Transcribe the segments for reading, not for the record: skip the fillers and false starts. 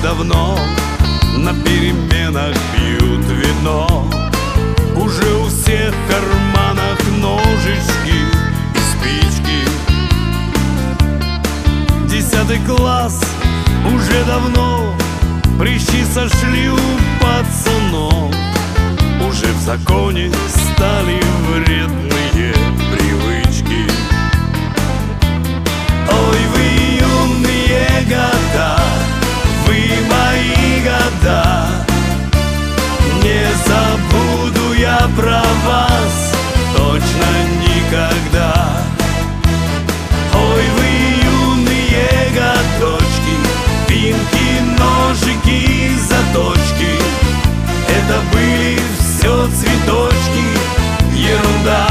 давно на переменах пьют вино. Уже у всех в карманах ножички и спички. 10 класс уже давно, прыщи сошли у пацанов. Уже в законе стали вредные привычки. Ой, вы юные года, вы мои года, не забуду я про вас точно никогда. Ой, вы юные годочки, пинки, ножики, заточки, это были все цветочки, ерунда.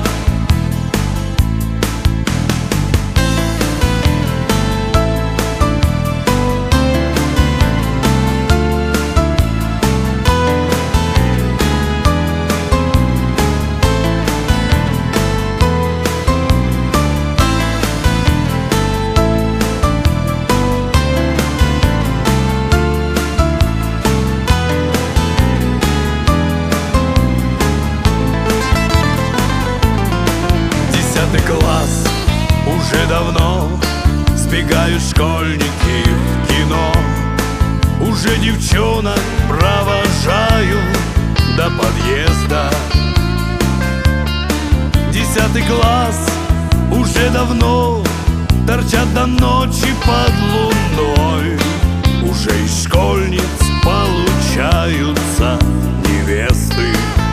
10 класс уже давно, сбегают школьники в кино. Уже девчонок провожаю до подъезда. 10 класс уже давно, торчат до ночи под луной. Уже из школьниц получаются невесты.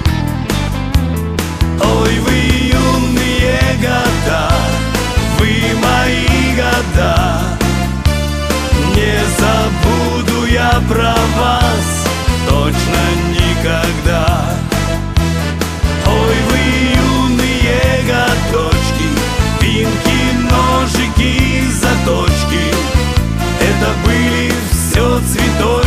Ой, вы юные года, вы мои года, не забуду я про вас точно никогда. Ой, вы юные годочки, пинки, ножики, заточки, это были все цветочки.